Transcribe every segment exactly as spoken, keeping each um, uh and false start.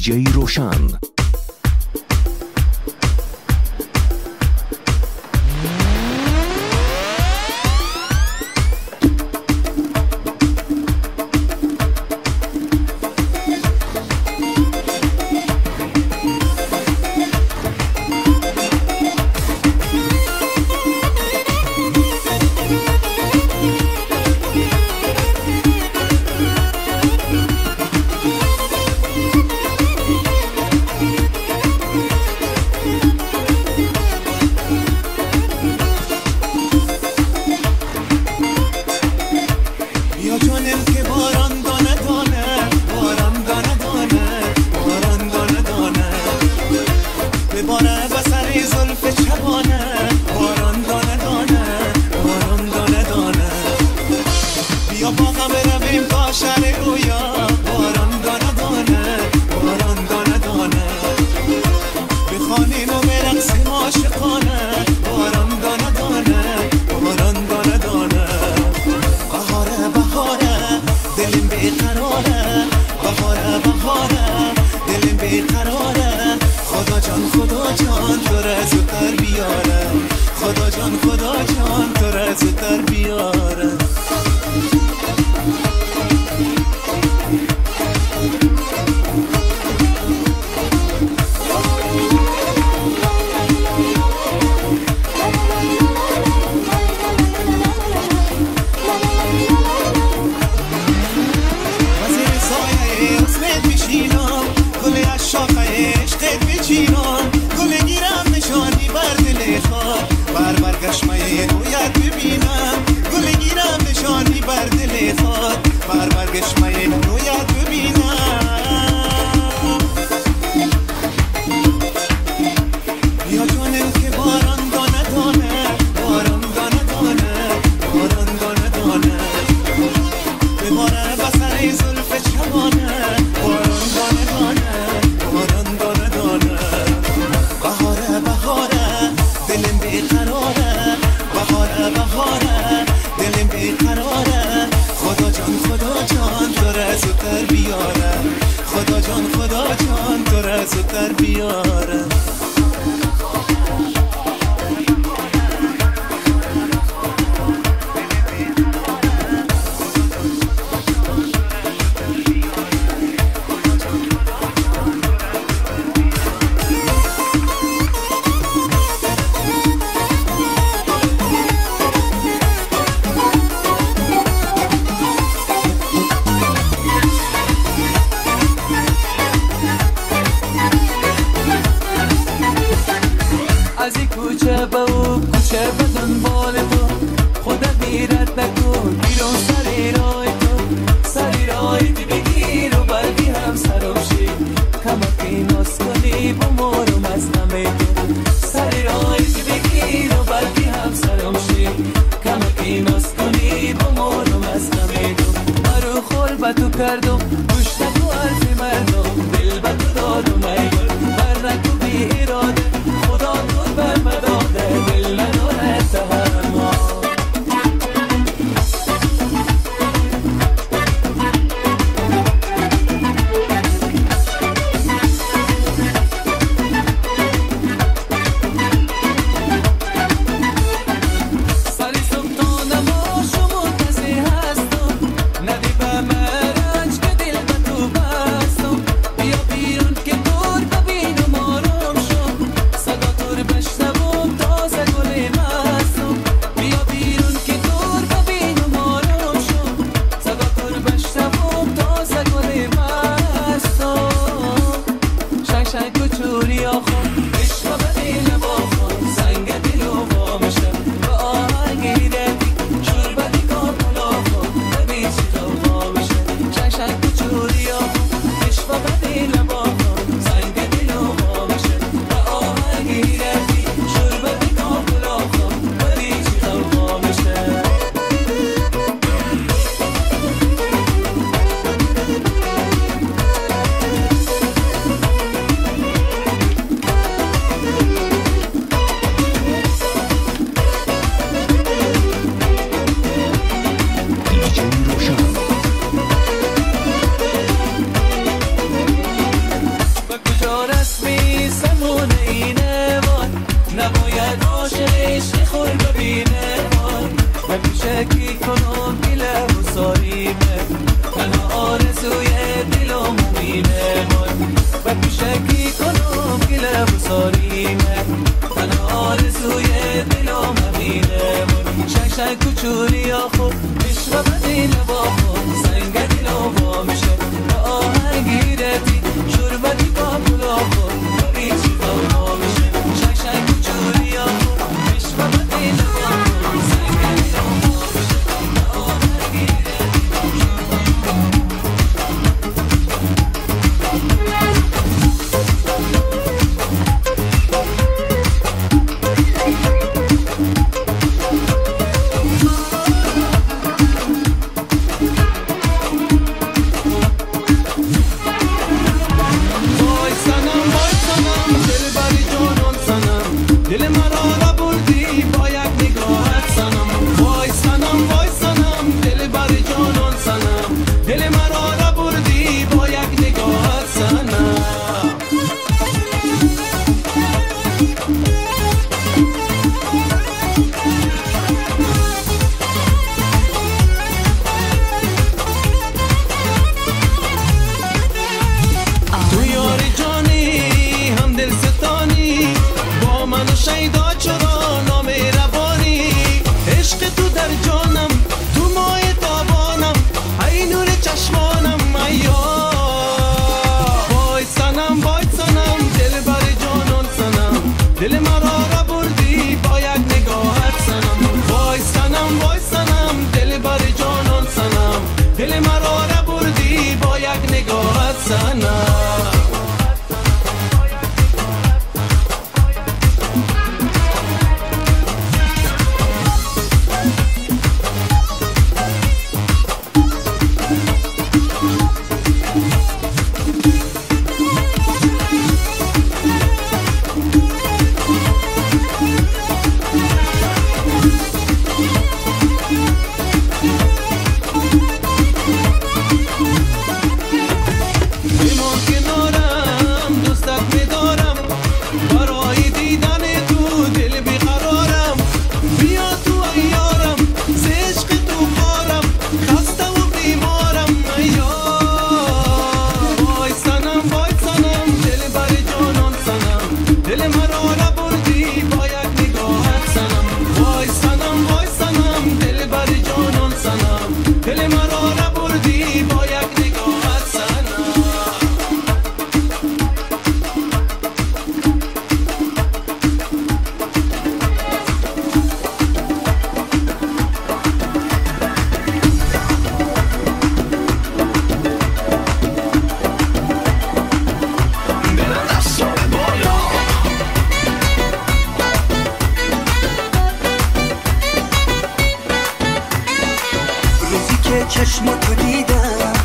دیجی روشن. بیا بیرون که دور ببینم آرام شد کوچولی آخو میشرب دیل بابا سنگدی لابا میشه با آهنگیرتی شربتی با بلاخو باری چیزا با میشه شک شک کوچولی آخو میشرب دیل بابا سنگدی لابا میشه با آهنگیرتی چشماتو دیدم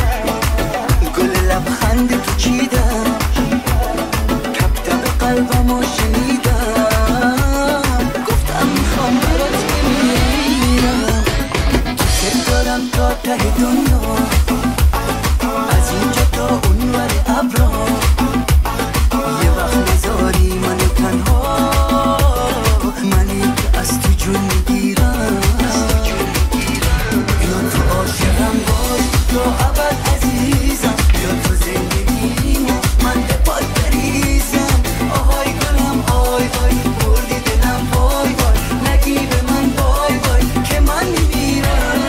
گل لبخند تو چیدم کبتب قلبمو شنیدم گفتم میخوام برات بمیرم دوست دارم تا ته دنیا از اینجا تا اونور ابرا یه وقت نذاری منو تنها منی که از تو جون میگیرم عاشقم باش تو ابد عزیزم بیا تو زندگیمو من به پات بریزم آهای گلم آی وای بردی دلم وای وای نگی به من وای وای که من میمیرم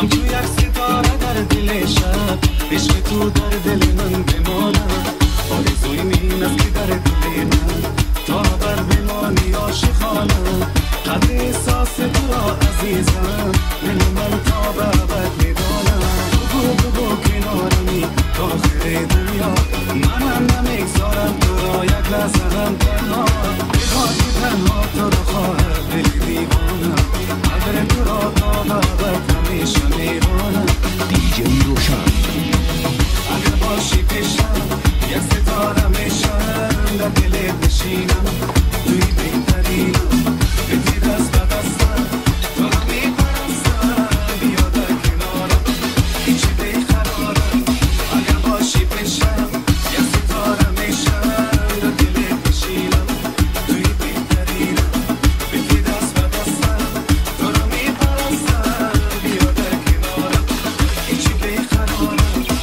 همچو یک ستاره در دل شب عشق تو در دل من بماند آرزوی این است که در دل من تا بر بمانی عاشقانه قدر احساس تو را عزیزم دل من تا به ابد میدانم بگو بگو کنارمی تا آخر دنیا منم نمیگذارم تو را یک لحظه هم تنها بگاه که تنها تو را خواهد دل دیوانم قدر تو را تا به ابد همیشه میدانم دیجی روشن اگر باشی پیشم یک ستاره میشم در دلت بشینم توی بهترینم بدی دست به دستم تو را میپرستم بیا در کنارم هیچی بیقرارم اگر باشی پیشم یک ستاره میشم در دلت بشینم توی بهترینم بدی دست به دستم تو را میپرستم بیا در کنارم هیچی بیقرارم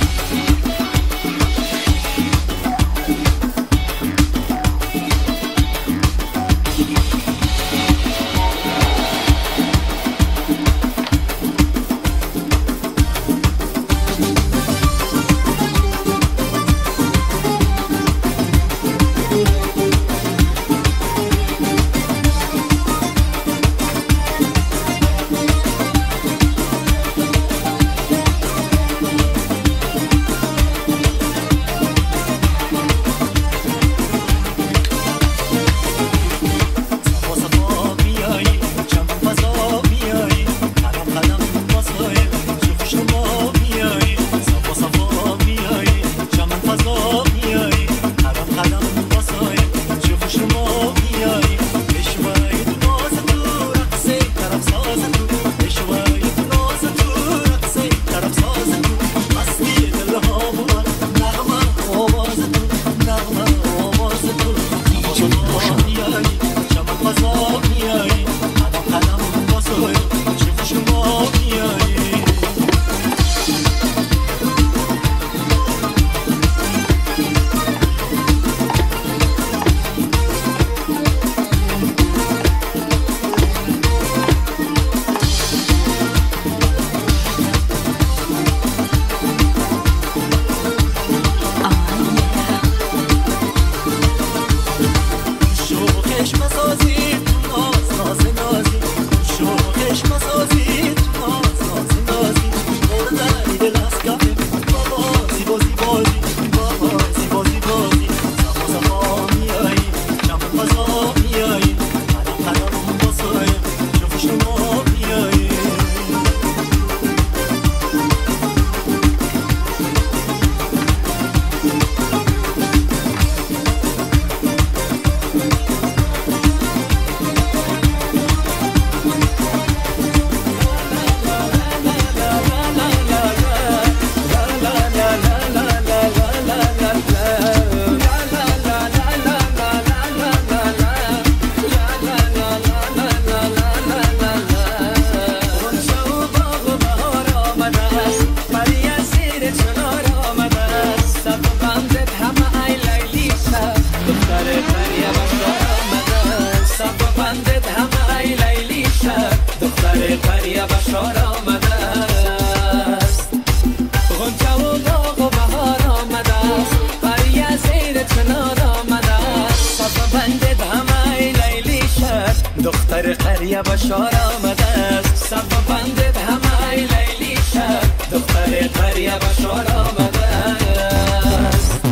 دختر قریه بشار آمده است صف بندت همه لیلی شد دختر قریه بشار آمده است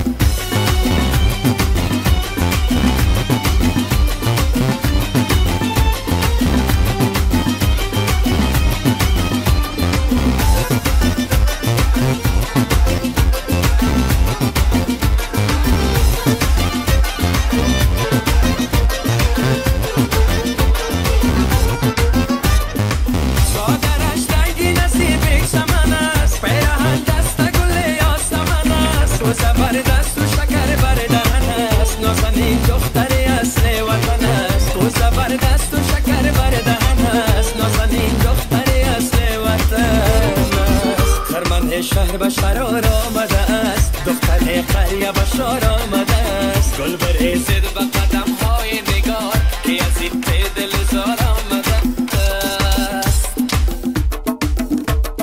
شهر بشار آمده است دختر قریه بشار آمده است گل بریزد به قدم های نگار که از این دل زار آمده است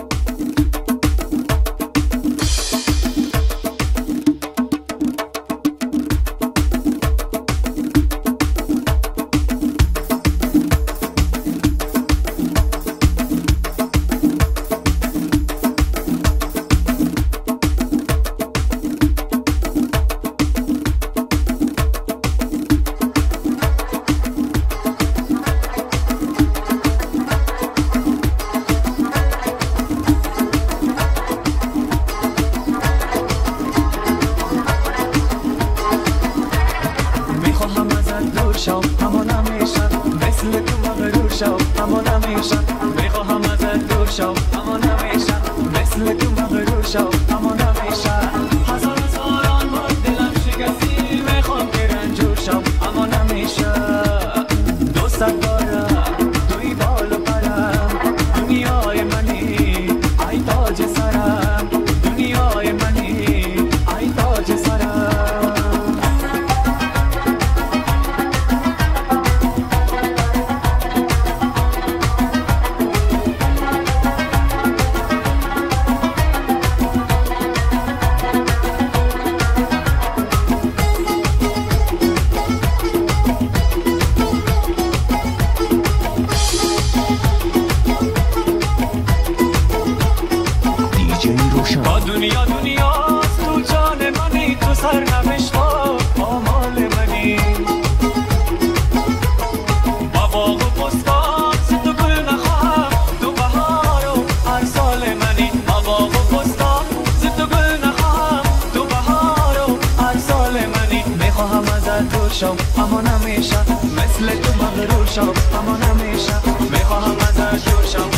دنیا دنیاست تو جان منی تو سرنوشت ها آمال منی با باغ و بستان تو گل نخواهم تو بهار و هر سال منی با باغ و بستان تو گل نخواهم تو بهار و هر سال منی میخواهم ازت دور شم اما نمیشه مثل تو مغرور شم اما نمیشه میخواهم ازت دور شم